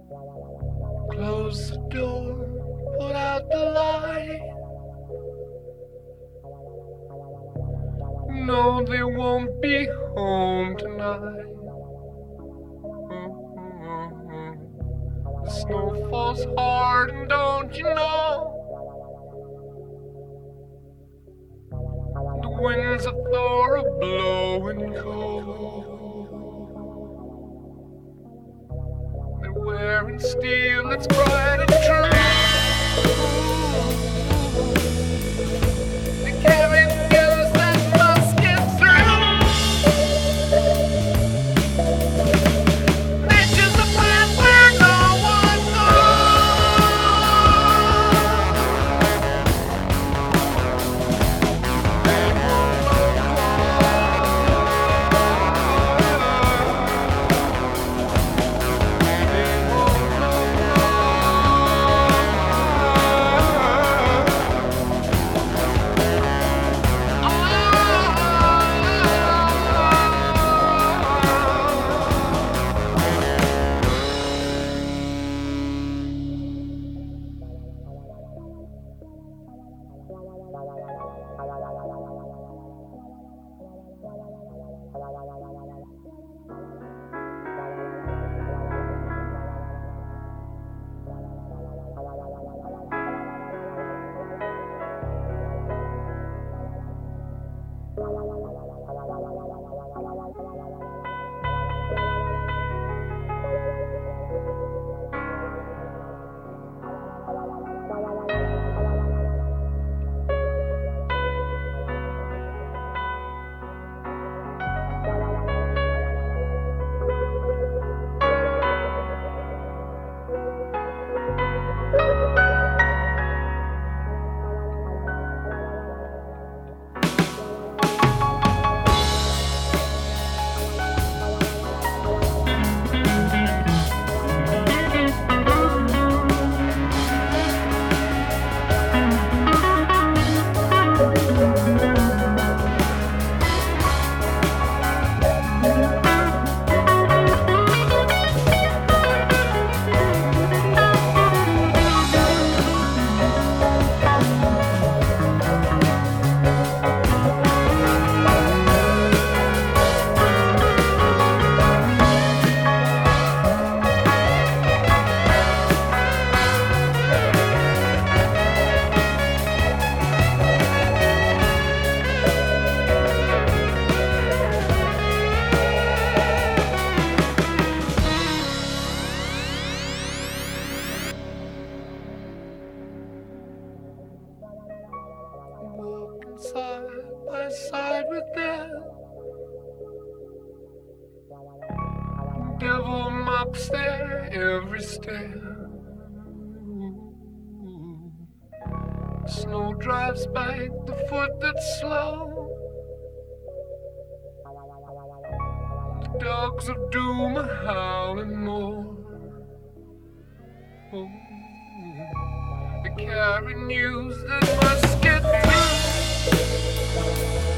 Close the door, put out the light. No, they won't be home tonight. The snow falls hard, and don't you know? The winds of Thor are blowing cold. They're wearing steel that's bright and true. They carry guns that must get through. They choose the path where no one side by side with them. Devil mocks their every step. Snow drives back the foot that's slow. The dogs of doom are howling more. Oh, they carry news that must get through.